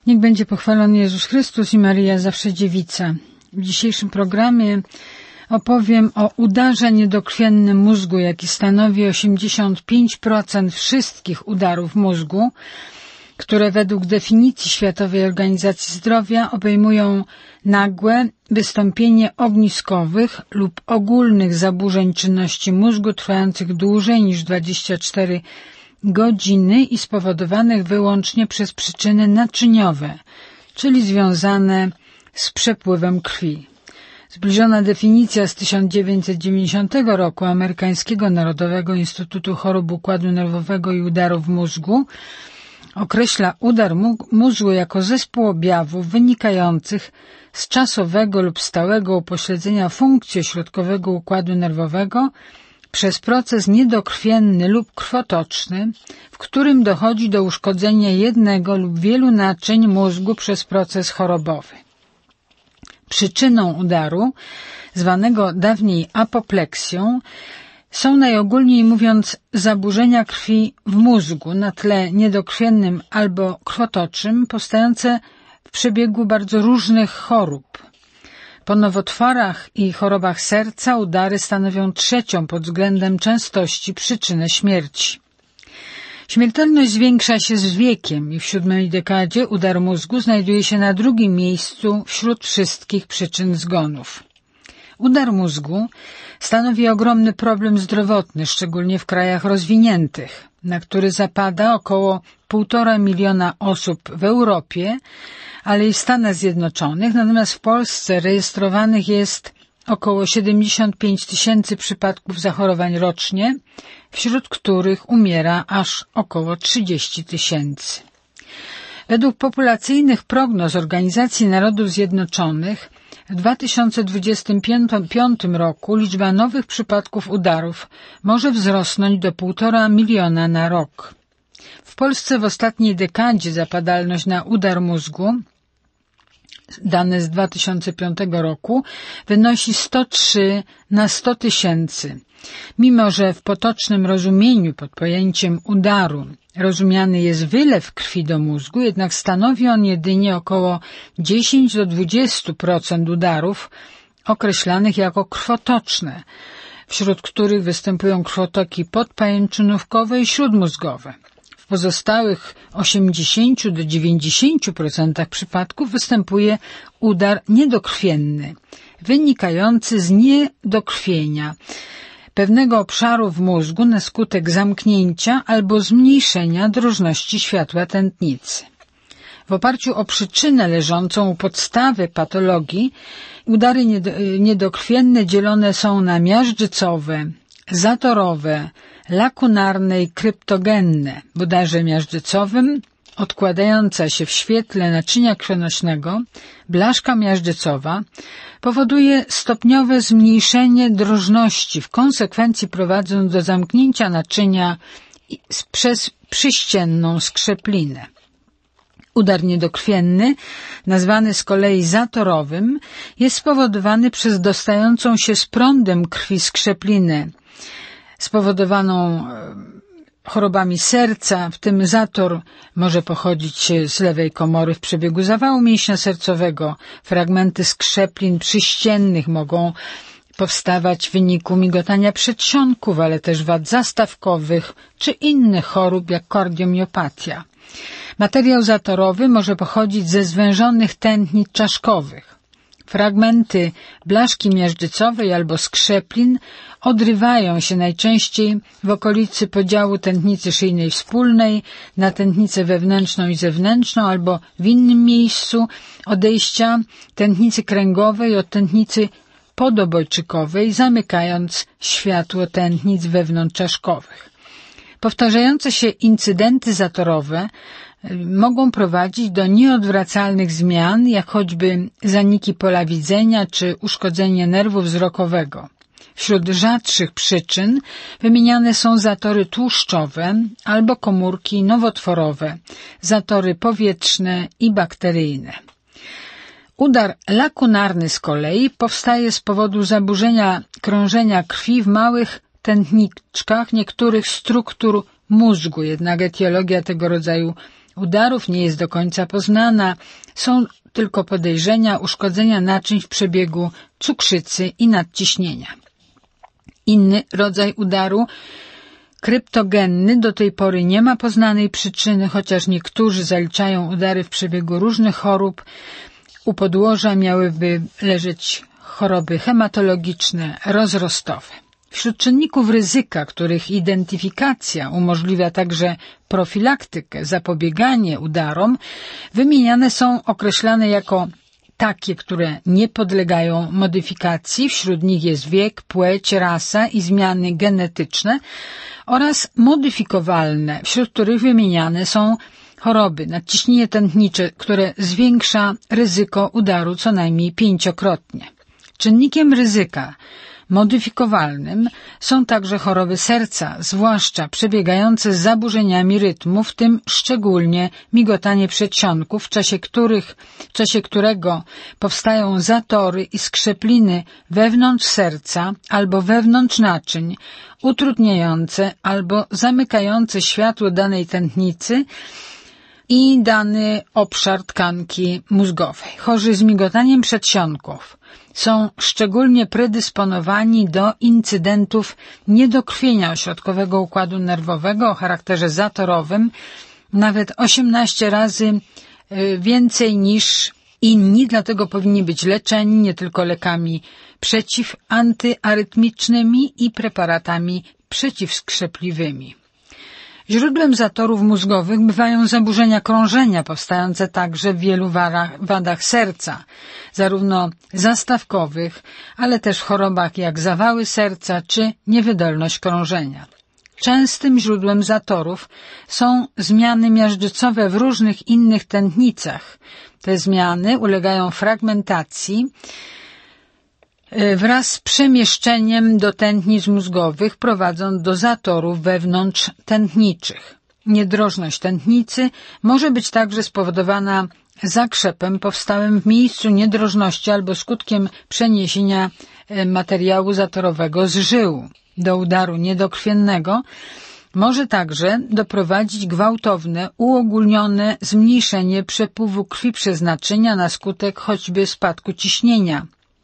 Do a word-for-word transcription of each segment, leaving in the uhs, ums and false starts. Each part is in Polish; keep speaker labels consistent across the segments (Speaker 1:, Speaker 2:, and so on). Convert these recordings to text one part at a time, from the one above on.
Speaker 1: Niech będzie pochwalony Jezus Chrystus i Maryja zawsze dziewica. W dzisiejszym programie opowiem o udarze niedokrwiennym mózgu, jaki stanowi osiemdziesiąt pięć procent wszystkich udarów mózgu, które według definicji Światowej Organizacji Zdrowia obejmują nagłe wystąpienie ogniskowych lub ogólnych zaburzeń czynności mózgu trwających dłużej niż dwadzieścia cztery godziny i spowodowanych wyłącznie przez przyczyny naczyniowe, czyli związane z przepływem krwi. Zbliżona definicja z tysiąc dziewięćset dziewięćdziesiątego roku Amerykańskiego Narodowego Instytutu Chorób Układu Nerwowego i Udarów Mózgu określa udar mózgu jako zespół objawów wynikających z czasowego lub stałego upośledzenia funkcji ośrodkowego układu nerwowego przez proces niedokrwienny lub krwotoczny, w którym dochodzi do uszkodzenia jednego lub wielu naczyń mózgu przez proces chorobowy. Przyczyną udaru, zwanego dawniej apopleksją, są najogólniej mówiąc zaburzenia krwi w mózgu na tle niedokrwiennym albo krwotoczym, powstające w przebiegu bardzo różnych chorób. Po nowotworach i chorobach serca udary stanowią trzecią pod względem częstości przyczynę śmierci. Śmiertelność zwiększa się z wiekiem i w siódmej dekadzie udar mózgu znajduje się na drugim miejscu wśród wszystkich przyczyn zgonów. Udar mózgu stanowi ogromny problem zdrowotny, szczególnie w krajach rozwiniętych, na który zapada około półtora miliona osób w Europie, ale i w Stanach Zjednoczonych, natomiast w Polsce rejestrowanych jest około siedemdziesiąt pięć tysięcy przypadków zachorowań rocznie, wśród których umiera aż około trzydzieści tysięcy. Według populacyjnych prognoz Organizacji Narodów Zjednoczonych w dwa tysiące dwudziestym piątym roku liczba nowych przypadków udarów może wzrosnąć do półtora miliona na rok. W Polsce w ostatniej dekadzie zapadalność na udar mózgu, dane z dwa tysiące piątego roku, wynosi sto trzy na sto tysięcy. Mimo że w potocznym rozumieniu pod pojęciem udaru rozumiany jest wylew krwi do mózgu, jednak stanowi on jedynie około dziesięć do dwudziestu procent udarów określanych jako krwotoczne, wśród których występują krwotoki podpajęczynówkowe i śródmózgowe. W pozostałych osiemdziesięciu do dziewięćdziesięciu procent przypadków występuje udar niedokrwienny, wynikający z niedokrwienia pewnego obszaru w mózgu na skutek zamknięcia albo zmniejszenia drożności światła tętnicy. W oparciu o przyczynę leżącą u podstawy patologii, udary niedokrwienne dzielone są na miażdżycowe, zatorowe, lakunarne i kryptogenne. W udarze miażdżycowym odkładająca się w świetle naczynia krwionośnego blaszka miażdżycowa powoduje stopniowe zmniejszenie drożności, w konsekwencji prowadząc do zamknięcia naczynia przez przyścienną skrzeplinę. Udar niedokrwienny, nazwany z kolei zatorowym, jest spowodowany przez dostającą się z prądem krwi skrzeplinę spowodowaną chorobami serca, w tym zator może pochodzić z lewej komory w przebiegu zawału mięśnia sercowego. Fragmenty skrzeplin przyściennych mogą powstawać w wyniku migotania przedsionków, ale też wad zastawkowych czy innych chorób jak kardiomiopatia. Materiał zatorowy może pochodzić ze zwężonych tętnic czaszkowych. Fragmenty blaszki miażdżycowej albo skrzeplin odrywają się najczęściej w okolicy podziału tętnicy szyjnej wspólnej na tętnicę wewnętrzną i zewnętrzną albo w innym miejscu odejścia tętnicy kręgowej od tętnicy podobojczykowej, zamykając światło tętnic wewnątrzczaszkowych. Powtarzające się incydenty zatorowe mogą prowadzić do nieodwracalnych zmian, jak choćby zaniki pola widzenia czy uszkodzenie nerwu wzrokowego. Wśród rzadszych przyczyn wymieniane są zatory tłuszczowe albo komórki nowotworowe, zatory powietrzne i bakteryjne. Udar lakunarny z kolei powstaje z powodu zaburzenia krążenia krwi w małych tętniczkach niektórych struktur mózgu, jednak etiologia tego rodzaju udarów nie jest do końca poznana. Są tylko podejrzenia uszkodzenia naczyń w przebiegu cukrzycy i nadciśnienia. Inny rodzaj udaru, kryptogenny, do tej pory nie ma poznanej przyczyny, chociaż niektórzy zaliczają udary w przebiegu różnych chorób. U podłoża miałyby leżeć choroby hematologiczne, rozrostowe. Wśród czynników ryzyka, których identyfikacja umożliwia także profilaktykę, zapobieganie udarom, wymieniane są określane jako takie, które nie podlegają modyfikacji, wśród nich jest wiek, płeć, rasa i zmiany genetyczne, oraz modyfikowalne, wśród których wymieniane są choroby, nadciśnienie tętnicze, które zwiększa ryzyko udaru co najmniej pięciokrotnie. Czynnikiem ryzyka modyfikowalnym są także choroby serca, zwłaszcza przebiegające z zaburzeniami rytmu, w tym szczególnie migotanie przedsionków, w czasie których, w czasie którego powstają zatory i skrzepliny wewnątrz serca albo wewnątrz naczyń, utrudniające albo zamykające światło danej tętnicy i dany obszar tkanki mózgowej. Chorzy z migotaniem przedsionków są szczególnie predysponowani do incydentów niedokrwienia ośrodkowego układu nerwowego o charakterze zatorowym, nawet osiemnaście razy więcej niż inni, dlatego powinni być leczeni nie tylko lekami przeciwantyarytmicznymi i preparatami przeciwskrzepliwymi. Źródłem zatorów mózgowych bywają zaburzenia krążenia, powstające także w wielu wadach serca, zarówno zastawkowych, ale też w chorobach jak zawały serca czy niewydolność krążenia. Częstym źródłem zatorów są zmiany miażdżycowe w różnych innych tętnicach. Te zmiany ulegają fragmentacji wraz z przemieszczeniem do tętnic mózgowych, prowadząc do zatorów wewnątrztętniczych. Niedrożność tętnicy może być także spowodowana zakrzepem powstałym w miejscu niedrożności albo skutkiem przeniesienia materiału zatorowego z żył. Do udaru niedokrwiennego może także doprowadzić gwałtowne, uogólnione zmniejszenie przepływu krwi przez naczynia na skutek choćby spadku ciśnienia,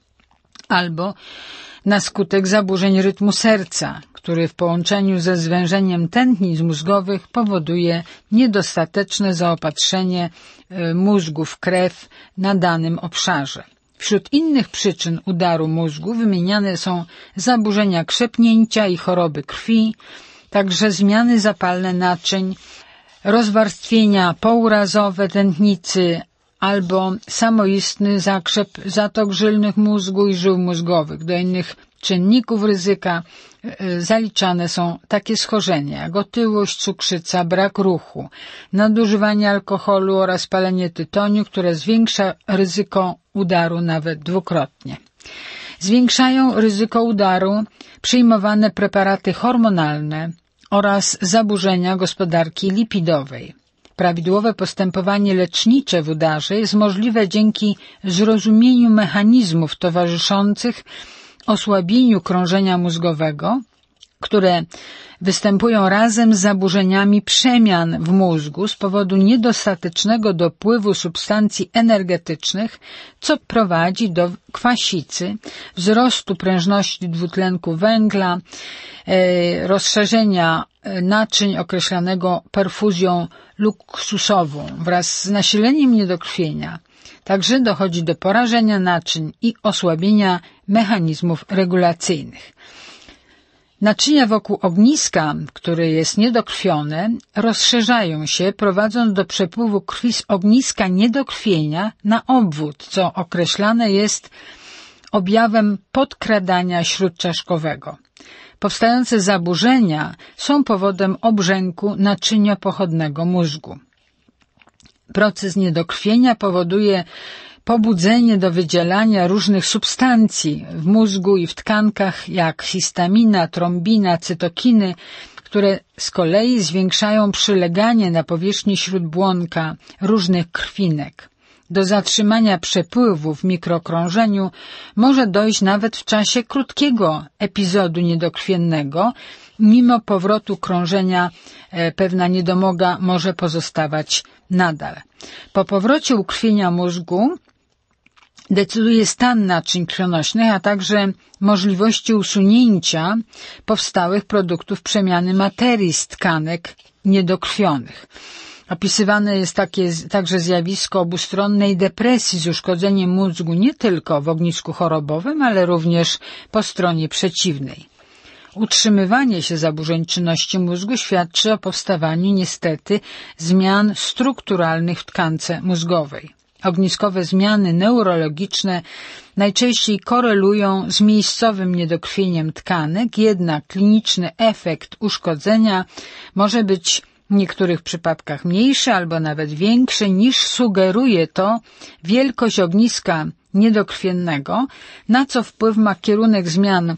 Speaker 1: albo na skutek zaburzeń rytmu serca, który w połączeniu ze zwężeniem tętnic mózgowych powoduje niedostateczne zaopatrzenie mózgu w krew na danym obszarze. Wśród innych przyczyn udaru mózgu wymieniane są zaburzenia krzepnięcia i choroby krwi, także zmiany zapalne naczyń, rozwarstwienia pourazowe tętnicy, albo samoistny zakrzep zatok żylnych mózgu i żył mózgowych. Do innych czynników ryzyka zaliczane są takie schorzenia jak otyłość, cukrzyca, brak ruchu, nadużywanie alkoholu oraz palenie tytoniu, które zwiększa ryzyko udaru nawet dwukrotnie. Zwiększają ryzyko udaru przyjmowane preparaty hormonalne oraz zaburzenia gospodarki lipidowej. Prawidłowe postępowanie lecznicze w udarze jest możliwe dzięki zrozumieniu mechanizmów towarzyszących osłabieniu krążenia mózgowego, które występują razem z zaburzeniami przemian w mózgu z powodu niedostatecznego dopływu substancji energetycznych, co prowadzi do kwasicy, wzrostu prężności dwutlenku węgla, e, rozszerzenia naczyń określanego perfuzją luksusową wraz z nasileniem niedokrwienia. Także dochodzi do porażenia naczyń i osłabienia mechanizmów regulacyjnych. Naczynia wokół ogniska, które jest niedokrwione, rozszerzają się, prowadząc do przepływu krwi z ogniska niedokrwienia na obwód, co określane jest objawem podkradania śródczaszkowego. Powstające zaburzenia są powodem obrzęku naczynia pochodnego mózgu. Proces niedokrwienia powoduje pobudzenie do wydzielania różnych substancji w mózgu i w tkankach, jak histamina, trombina, cytokiny, które z kolei zwiększają przyleganie na powierzchni śródbłonka różnych krwinek. Do zatrzymania przepływu w mikrokrążeniu może dojść nawet w czasie krótkiego epizodu niedokrwiennego. Mimo powrotu krążenia pewna niedomoga może pozostawać nadal. Po powrocie ukrwienia mózgu decyduje stan naczyń krwionośnych, a także możliwości usunięcia powstałych produktów przemiany materii z tkanek niedokrwionych. Opisywane jest takie, także zjawisko obustronnej depresji z uszkodzeniem mózgu nie tylko w ognisku chorobowym, ale również po stronie przeciwnej. Utrzymywanie się zaburzeń czynności mózgu świadczy o powstawaniu niestety zmian strukturalnych w tkance mózgowej. Ogniskowe zmiany neurologiczne najczęściej korelują z miejscowym niedokrwieniem tkanek, jednak kliniczny efekt uszkodzenia może być w niektórych przypadkach mniejszy albo nawet większy niż sugeruje to wielkość ogniska niedokrwiennego, na co wpływ ma kierunek zmian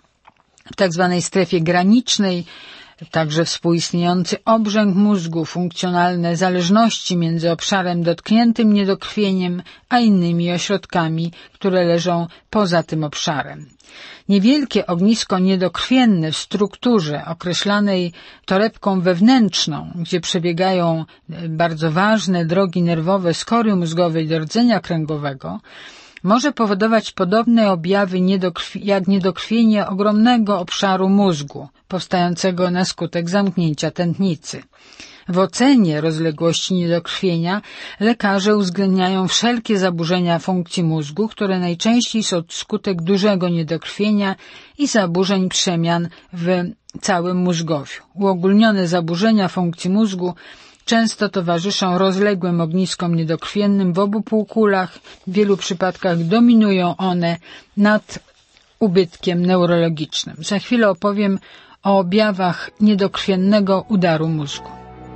Speaker 1: w tak zwanej strefie granicznej, także współistniejący obrzęk mózgu, funkcjonalne zależności między obszarem dotkniętym niedokrwieniem a innymi ośrodkami, które leżą poza tym obszarem. Niewielkie ognisko niedokrwienne w strukturze określanej torebką wewnętrzną, gdzie przebiegają bardzo ważne drogi nerwowe skory mózgowej do rdzenia kręgowego, może powodować podobne objawy niedokrwi- jak niedokrwienie ogromnego obszaru mózgu, powstającego na skutek zamknięcia tętnicy. W ocenie rozległości niedokrwienia lekarze uwzględniają wszelkie zaburzenia funkcji mózgu, które najczęściej są skutek dużego niedokrwienia i zaburzeń przemian w całym mózgowiu. Uogólnione zaburzenia funkcji mózgu często towarzyszą rozległym ogniskom niedokrwiennym w obu półkulach. W wielu przypadkach dominują one nad ubytkiem neurologicznym. Za chwilę opowiem o objawach niedokrwiennego udaru mózgu.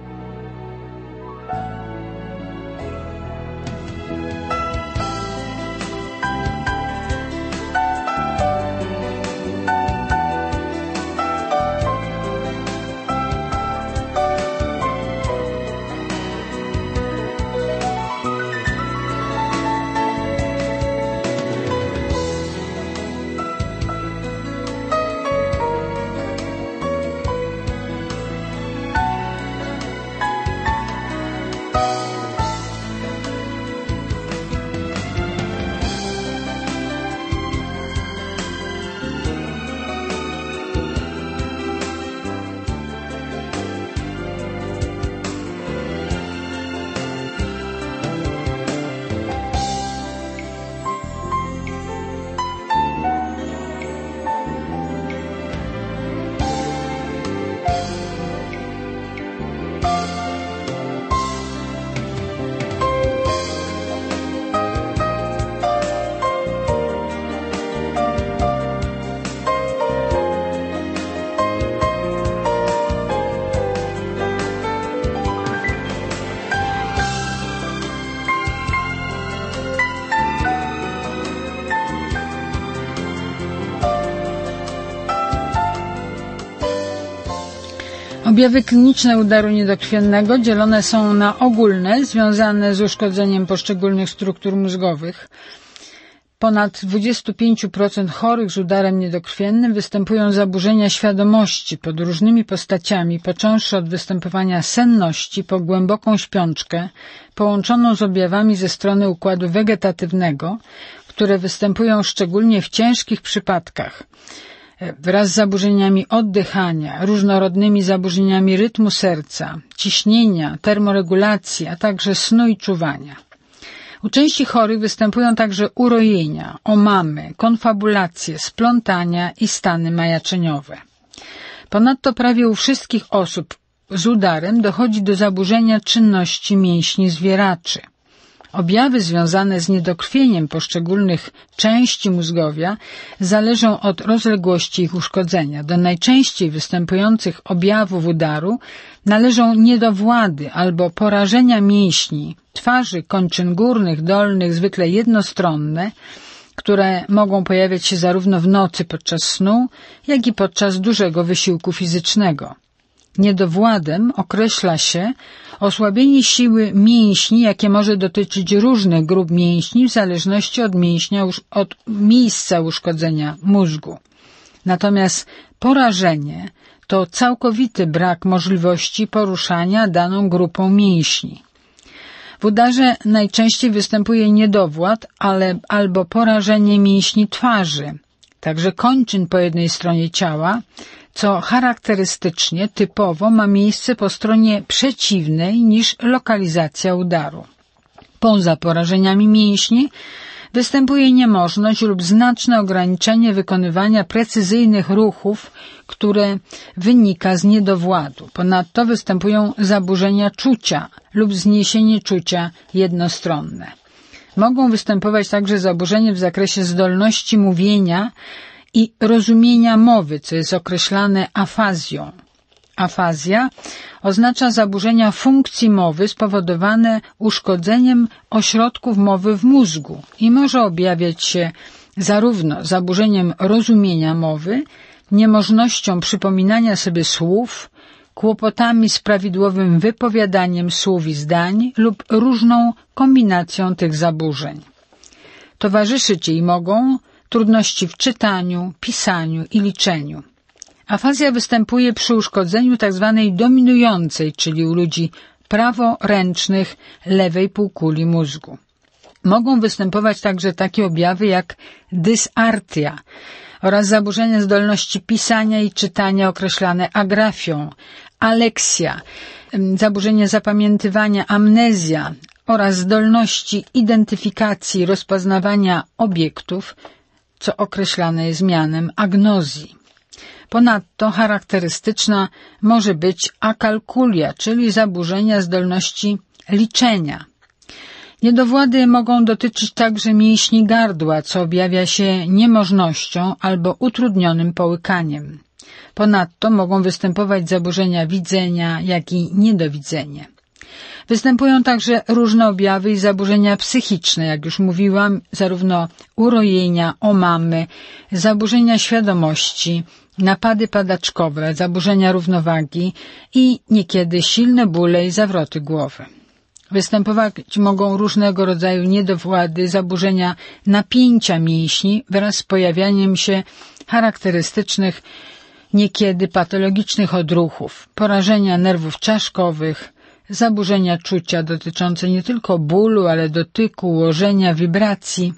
Speaker 1: Objawy kliniczne udaru niedokrwiennego dzielone są na ogólne, związane z uszkodzeniem poszczególnych struktur mózgowych. Ponad dwadzieścia pięć procent chorych z udarem niedokrwiennym występują zaburzenia świadomości pod różnymi postaciami, począwszy od występowania senności po głęboką śpiączkę, połączoną z objawami ze strony układu wegetatywnego, które występują szczególnie w ciężkich przypadkach, wraz z zaburzeniami oddychania, różnorodnymi zaburzeniami rytmu serca, ciśnienia, termoregulacji, a także snu i czuwania. U części chorych występują także urojenia, omamy, konfabulacje, splątania i stany majaczeniowe. Ponadto prawie u wszystkich osób z udarem dochodzi do zaburzenia czynności mięśni zwieraczy. Objawy związane z niedokrwieniem poszczególnych części mózgowia zależą od rozległości ich uszkodzenia. Do najczęściej występujących objawów udaru należą niedowłady albo porażenia mięśni, twarzy, kończyn górnych, dolnych, zwykle jednostronne, które mogą pojawiać się zarówno w nocy podczas snu, jak i podczas dużego wysiłku fizycznego. Niedowładem określa się osłabienie siły mięśni, jakie może dotyczyć różnych grup mięśni w zależności od mięśnia, od miejsca uszkodzenia mózgu. Natomiast porażenie to całkowity brak możliwości poruszania daną grupą mięśni. W udarze najczęściej występuje niedowład, ale albo porażenie mięśni twarzy, także kończyn po jednej stronie ciała, co charakterystycznie, typowo ma miejsce po stronie przeciwnej niż lokalizacja udaru. Poza porażeniami mięśni występuje niemożność lub znaczne ograniczenie wykonywania precyzyjnych ruchów, które wynika z niedowładu. Ponadto występują zaburzenia czucia lub zniesienie czucia jednostronne. Mogą występować także zaburzenia w zakresie zdolności mówienia i rozumienia mowy, co jest określane afazją. Afazja oznacza zaburzenia funkcji mowy spowodowane uszkodzeniem ośrodków mowy w mózgu i może objawiać się zarówno zaburzeniem rozumienia mowy, niemożnością przypominania sobie słów, kłopotami z prawidłowym wypowiadaniem słów i zdań lub różną kombinacją tych zaburzeń. Towarzyszyć jej mogą trudności w czytaniu, pisaniu i liczeniu. Afazja występuje przy uszkodzeniu tzw. dominującej, czyli u ludzi praworęcznych lewej półkuli mózgu. Mogą występować także takie objawy jak dysartia oraz zaburzenia zdolności pisania i czytania określane agrafią, aleksja, zaburzenie zapamiętywania, amnezja oraz zdolności identyfikacji i rozpoznawania obiektów, co określane jest mianem agnozji. Ponadto charakterystyczna może być akalkulia, czyli zaburzenia zdolności liczenia. Niedowłady mogą dotyczyć także mięśni gardła, co objawia się niemożnością albo utrudnionym połykaniem. Ponadto mogą występować zaburzenia widzenia, jak i niedowidzenie. Występują także różne objawy i zaburzenia psychiczne, jak już mówiłam, zarówno urojenia, omamy, zaburzenia świadomości, napady padaczkowe, zaburzenia równowagi i niekiedy silne bóle i zawroty głowy. Występować mogą różnego rodzaju niedowłady, zaburzenia napięcia mięśni wraz z pojawianiem się charakterystycznych, niekiedy patologicznych odruchów, porażenia nerwów czaszkowych, zaburzenia czucia dotyczące nie tylko bólu, ale dotyku, ułożenia, wibracji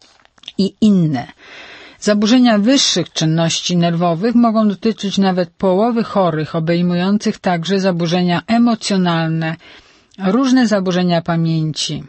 Speaker 1: i inne. Zaburzenia wyższych czynności nerwowych mogą dotyczyć nawet połowy chorych, obejmujących także zaburzenia emocjonalne, różne zaburzenia pamięci.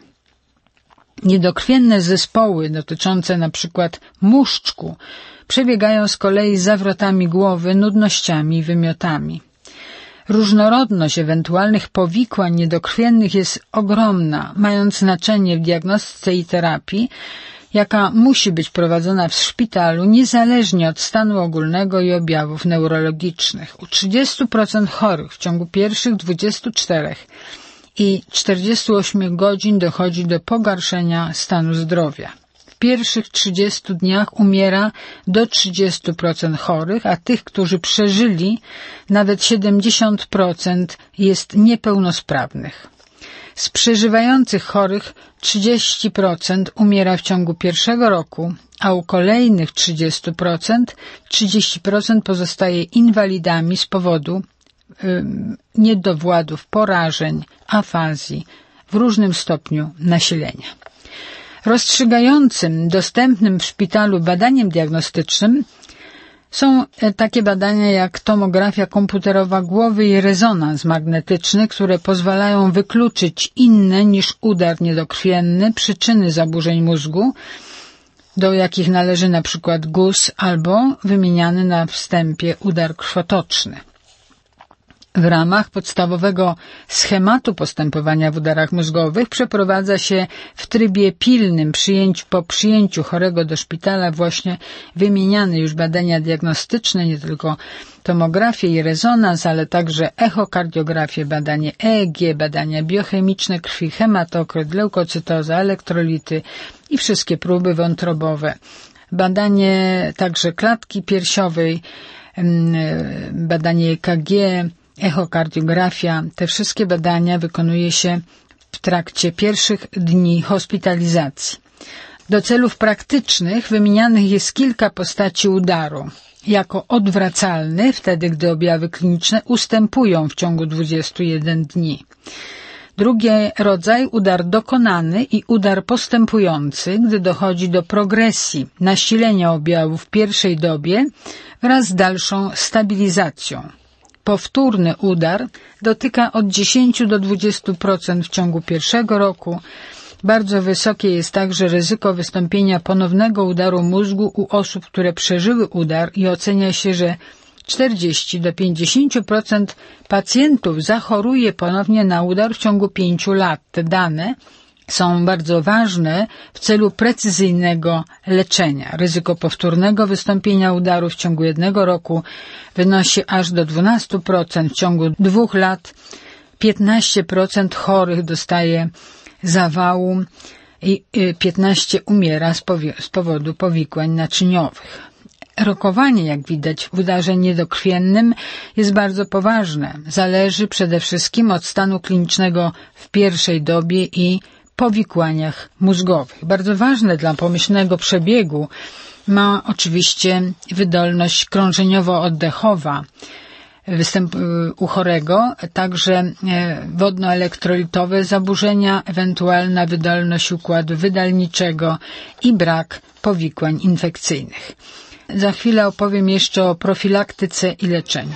Speaker 1: Niedokrwienne zespoły dotyczące na przykład muszczku przebiegają z kolei z zawrotami głowy, nudnościami i wymiotami. Różnorodność ewentualnych powikłań niedokrwiennych jest ogromna, mając znaczenie w diagnostyce i terapii, jaka musi być prowadzona w szpitalu niezależnie od stanu ogólnego i objawów neurologicznych. U trzydziestu procent chorych w ciągu pierwszych dwudziestu czterech i czterdziestu ośmiu godzin dochodzi do pogarszenia stanu zdrowia. W pierwszych trzydziestu dniach umiera do trzydziestu procent chorych, a tych, którzy przeżyli, nawet siedemdziesiąt procent jest niepełnosprawnych. Z przeżywających chorych trzydzieści procent umiera w ciągu pierwszego roku, a u kolejnych trzydziestu procent trzydzieści procent pozostaje inwalidami z powodu y, niedowładów, porażeń, afazji w różnym stopniu nasilenia. Rozstrzygającym, dostępnym w szpitalu badaniem diagnostycznym są takie badania jak tomografia komputerowa głowy i rezonans magnetyczny, które pozwalają wykluczyć inne niż udar niedokrwienny przyczyny zaburzeń mózgu, do jakich należy na przykład guz albo wymieniany na wstępie udar krwotoczny. W ramach podstawowego schematu postępowania w udarach mózgowych przeprowadza się w trybie pilnym przyjęciu, po przyjęciu chorego do szpitala właśnie wymieniane już badania diagnostyczne, nie tylko tomografię i rezonans, ale także echokardiografię, badanie E E G, badania biochemiczne krwi, hematokryt, leukocytoza, elektrolity i wszystkie próby wątrobowe. Badanie także klatki piersiowej, badanie E K G, echokardiografia. Te wszystkie badania wykonuje się w trakcie pierwszych dni hospitalizacji. Do celów praktycznych wymienianych jest kilka postaci udaru. Jako odwracalny, wtedy gdy objawy kliniczne ustępują w ciągu dwudziestu jeden dni. Drugi rodzaj, udar dokonany i udar postępujący, gdy dochodzi do progresji, nasilenia objawów w pierwszej dobie wraz z dalszą stabilizacją. Powtórny udar dotyka od dziesięciu do dwudziestu procent w ciągu pierwszego roku. Bardzo wysokie jest także ryzyko wystąpienia ponownego udaru mózgu u osób, które przeżyły udar i ocenia się, że czterdzieści do pięćdziesięciu procent pacjentów zachoruje ponownie na udar w ciągu pięciu lat. Te dane są bardzo ważne w celu precyzyjnego leczenia. Ryzyko powtórnego wystąpienia udaru w ciągu jednego roku wynosi aż do dwunastu procent. W ciągu dwóch lat piętnaście procent chorych dostaje zawału i piętnaście procent umiera z powodu powikłań naczyniowych. Rokowanie, jak widać w udarze niedokrwiennym, jest bardzo poważne. Zależy przede wszystkim od stanu klinicznego w pierwszej dobie i powikłaniach mózgowych. Bardzo ważne dla pomyślnego przebiegu ma oczywiście wydolność krążeniowo-oddechowa występ u chorego, także wodnoelektrolitowe zaburzenia, ewentualna wydolność układu wydalniczego i brak powikłań infekcyjnych. Za chwilę opowiem jeszcze o profilaktyce i leczeniu.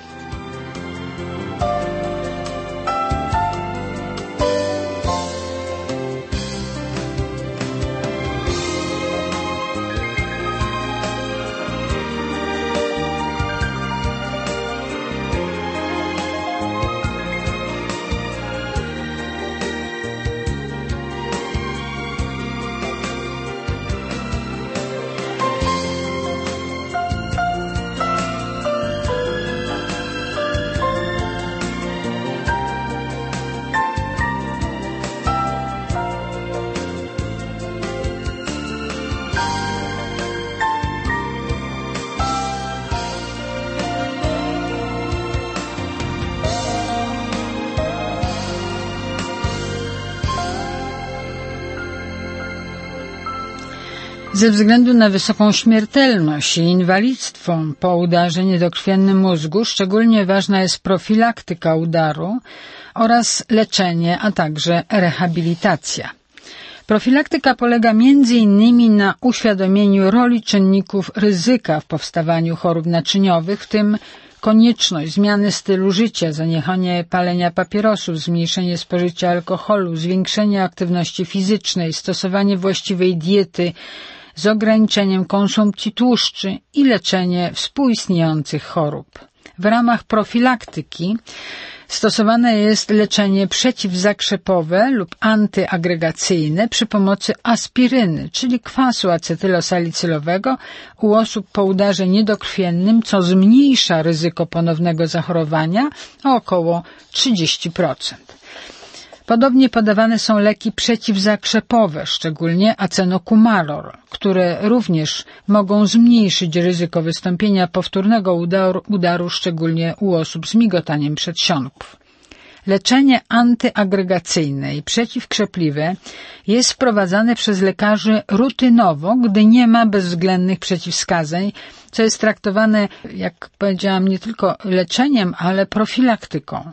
Speaker 1: Ze względu na wysoką śmiertelność i inwalidztwo po udarze niedokrwiennym mózgu szczególnie ważna jest profilaktyka udaru oraz leczenie, a także rehabilitacja. Profilaktyka polega między innymi na uświadomieniu roli czynników ryzyka w powstawaniu chorób naczyniowych, w tym konieczność zmiany stylu życia, zaniechanie palenia papierosów, zmniejszenie spożycia alkoholu, zwiększenie aktywności fizycznej, stosowanie właściwej diety z ograniczeniem konsumpcji tłuszczy i leczenie współistniejących chorób. W ramach profilaktyki stosowane jest leczenie przeciwzakrzepowe lub antyagregacyjne przy pomocy aspiryny, czyli kwasu acetylosalicylowego u osób po udarze niedokrwiennym, co zmniejsza ryzyko ponownego zachorowania o około trzydzieści procent. Podobnie podawane są leki przeciwzakrzepowe, szczególnie acenokumaror, które również mogą zmniejszyć ryzyko wystąpienia powtórnego udaru, udaru szczególnie u osób z migotaniem przedsionków. Leczenie antyagregacyjne i przeciwkrzepliwe jest wprowadzane przez lekarzy rutynowo, gdy nie ma bezwzględnych przeciwwskazań, co jest traktowane, jak powiedziałam, nie tylko leczeniem, ale profilaktyką.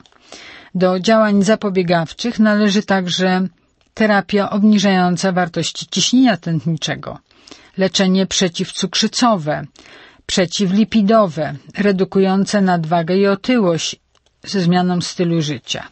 Speaker 1: Do działań zapobiegawczych należy także terapia obniżająca wartości ciśnienia tętniczego, leczenie przeciwcukrzycowe, przeciwlipidowe, redukujące nadwagę i otyłość ze zmianą stylu życia.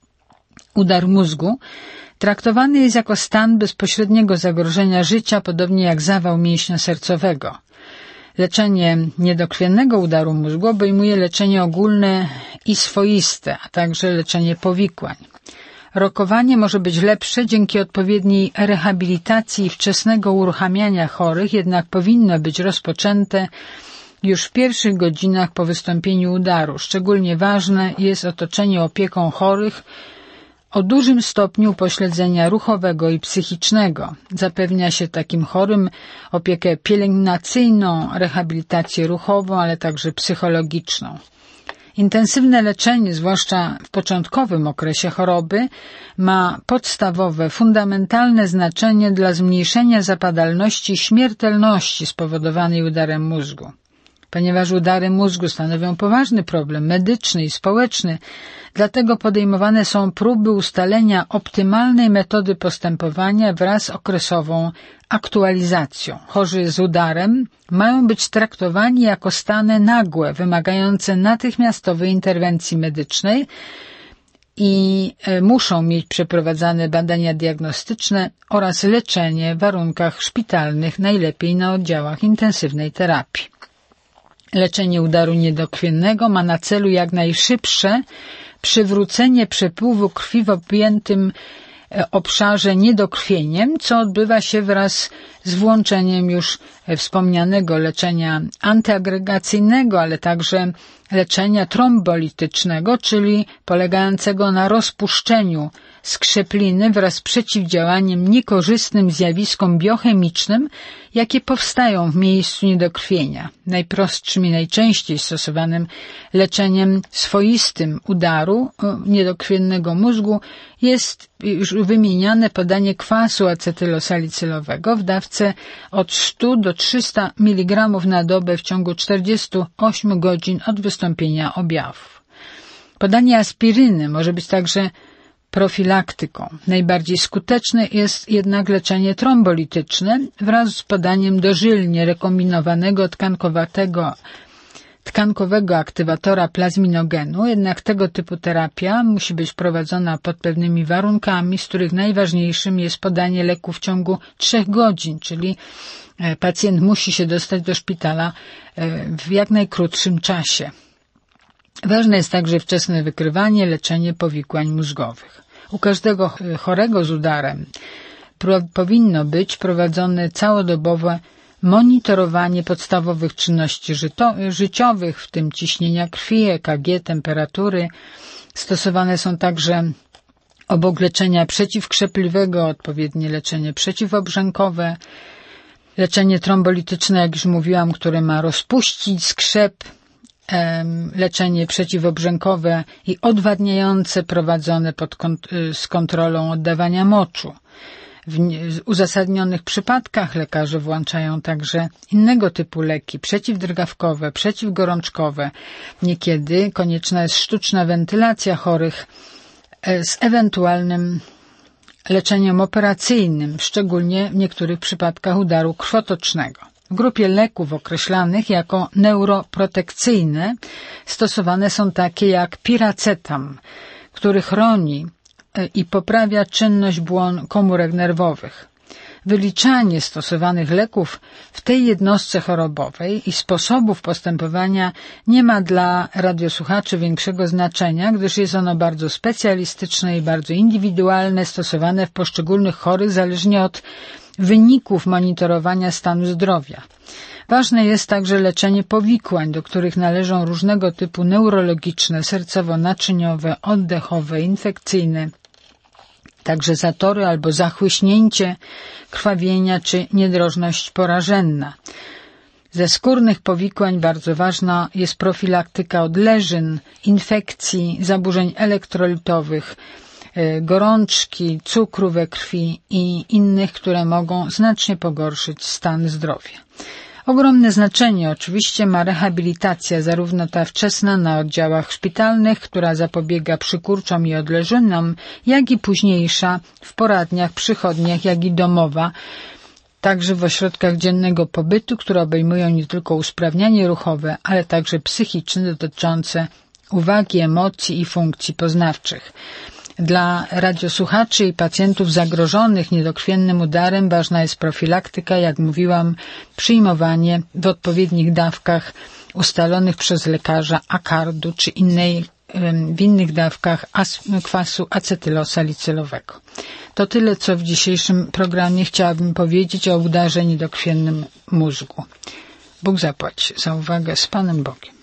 Speaker 1: Udar mózgu traktowany jest jako stan bezpośredniego zagrożenia życia, podobnie jak zawał mięśnia sercowego. Leczenie niedokrwiennego udaru mózgu obejmuje leczenie ogólne i swoiste, a także leczenie powikłań. Rokowanie może być lepsze dzięki odpowiedniej rehabilitacji i wczesnego uruchamiania chorych, jednak powinno być rozpoczęte już w pierwszych godzinach po wystąpieniu udaru. Szczególnie ważne jest otoczenie opieką chorych o dużym stopniu upośledzenia ruchowego i psychicznego. Zapewnia się takim chorym opiekę pielęgnacyjną, rehabilitację ruchową, ale także psychologiczną. Intensywne leczenie, zwłaszcza w początkowym okresie choroby, ma podstawowe, fundamentalne znaczenie dla zmniejszenia zapadalności i śmiertelności spowodowanej udarem mózgu. Ponieważ udary mózgu stanowią poważny problem medyczny i społeczny, dlatego podejmowane są próby ustalenia optymalnej metody postępowania wraz z okresową aktualizacją. Chorzy z udarem mają być traktowani jako stany nagłe, wymagające natychmiastowej interwencji medycznej i muszą mieć przeprowadzane badania diagnostyczne oraz leczenie w warunkach szpitalnych, najlepiej na oddziałach intensywnej terapii. Leczenie udaru niedokrwiennego ma na celu jak najszybsze przywrócenie przepływu krwi w objętym obszarze niedokrwieniem, co odbywa się wraz z włączeniem już wspomnianego leczenia antyagregacyjnego, ale także leczenia trombolitycznego, czyli polegającego na rozpuszczeniu skrzepliny wraz z przeciwdziałaniem niekorzystnym zjawiskom biochemicznym, jakie powstają w miejscu niedokrwienia. Najprostszym i najczęściej stosowanym leczeniem swoistym udaru niedokrwiennego mózgu jest już wymieniane podanie kwasu acetylosalicylowego w dawce od stu do trzystu miligramów na dobę w ciągu czterdziestu ośmiu godzin od wystąpienia objawów. Podanie aspiryny może być także profilaktyką. Najbardziej skuteczne jest jednak leczenie trombolityczne wraz z podaniem dożylnie rekombinowanego tkankowatego tkankowego aktywatora plazminogenu, jednak tego typu terapia musi być prowadzona pod pewnymi warunkami, z których najważniejszym jest podanie leku w ciągu trzech godzin, czyli pacjent musi się dostać do szpitala w jak najkrótszym czasie. Ważne jest także wczesne wykrywanie, leczenie powikłań mózgowych. U każdego chorego z udarem powinno być prowadzone całodobowe monitorowanie podstawowych czynności życiowych, w tym ciśnienia krwi, E K G, temperatury. Stosowane są także obok leczenia przeciwkrzepliwego odpowiednie leczenie przeciwobrzękowe, leczenie trombolityczne, jak już mówiłam, które ma rozpuścić skrzep, leczenie przeciwobrzękowe i odwadniające prowadzone pod kont z kontrolą oddawania moczu. W uzasadnionych przypadkach lekarze włączają także innego typu leki przeciwdrgawkowe, przeciwgorączkowe. Niekiedy konieczna jest sztuczna wentylacja chorych z ewentualnym leczeniem operacyjnym, szczególnie w niektórych przypadkach udaru krwotocznego. W grupie leków określanych jako neuroprotekcyjne stosowane są takie jak piracetam, który chroni i poprawia czynność błon komórek nerwowych. Wyliczanie stosowanych leków w tej jednostce chorobowej i sposobów postępowania nie ma dla radiosłuchaczy większego znaczenia, gdyż jest ono bardzo specjalistyczne i bardzo indywidualne, stosowane w poszczególnych chorych zależnie od wyników monitorowania stanu zdrowia. Ważne jest także leczenie powikłań, do których należą różnego typu neurologiczne, sercowo-naczyniowe, oddechowe, infekcyjne, także zatory albo zachłyśnięcie, krwawienia czy niedrożność porażenna. Ze skórnych powikłań bardzo ważna jest profilaktyka odleżyn, infekcji, zaburzeń elektrolitowych, gorączki, cukru we krwi i innych, które mogą znacznie pogorszyć stan zdrowia. Ogromne znaczenie oczywiście ma rehabilitacja, zarówno ta wczesna na oddziałach szpitalnych, która zapobiega przykurczom i odleżynom, jak i późniejsza w poradniach, przychodniach, jak i domowa, także w ośrodkach dziennego pobytu, które obejmują nie tylko usprawnianie ruchowe, ale także psychiczne dotyczące uwagi, emocji i funkcji poznawczych. Dla radiosłuchaczy i pacjentów zagrożonych niedokrwiennym udarem ważna jest profilaktyka, jak mówiłam, przyjmowanie w odpowiednich dawkach ustalonych przez lekarza akardu czy innej, w innych dawkach kwasu acetylosalicylowego. To tyle, co w dzisiejszym programie chciałabym powiedzieć o udarze niedokrwiennym mózgu. Bóg zapłać za uwagę. Z Panem Bogiem.